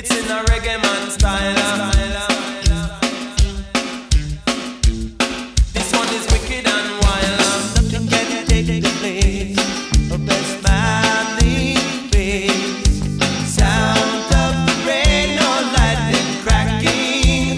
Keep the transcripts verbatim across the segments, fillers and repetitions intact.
It's in a reggae man style. This one is wicked and wild. Nothing can take the place of that smiling face. Sound of the rain or lightning cracking.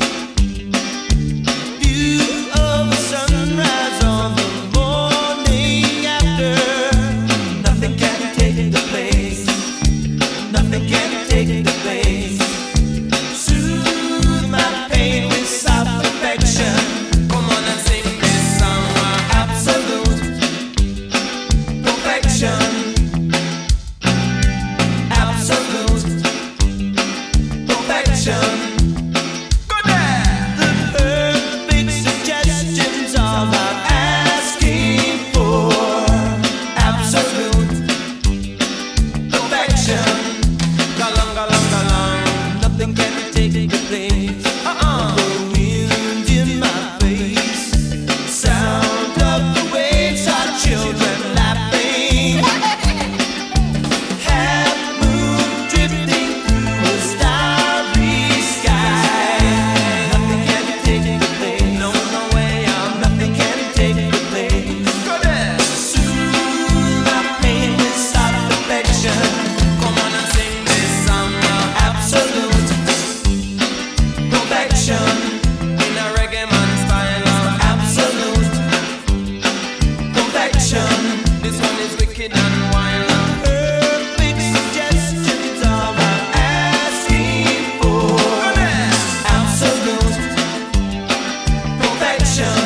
View of a sunrise on the morning after. Nothing can take the place. Nothing can take the place. Soothe my pain with soft affection. Come on and sing this song. Absolute perfection. Absolute perfection. Go there. The perfect suggestions all I'm asking for. Absolute perfection. Galang, galang, galang. Nothing can take the place. Uh-uh. The wind in my face. Sound of the waves, our children laughing. Half moon drifting through a starry sky. Nothing can take the place. No, no way out. Nothing can take the place. Go there. Soothe my pain with soft affection. Come on and sing this song. Absolute perfection. In a reggae man style. Absolute perfection. This one is wicked and wild. Perfect suggestions all I'm asking for. Go there. Absolute perfection.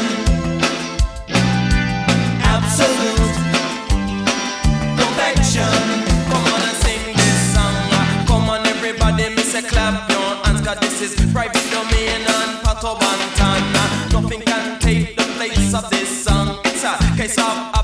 Absolute perfection. Come on and sing this song. Come on everybody, me say clap your hands, 'cause this is private domain and Pato Bantan. Nothing can take the place of this song. It's a case of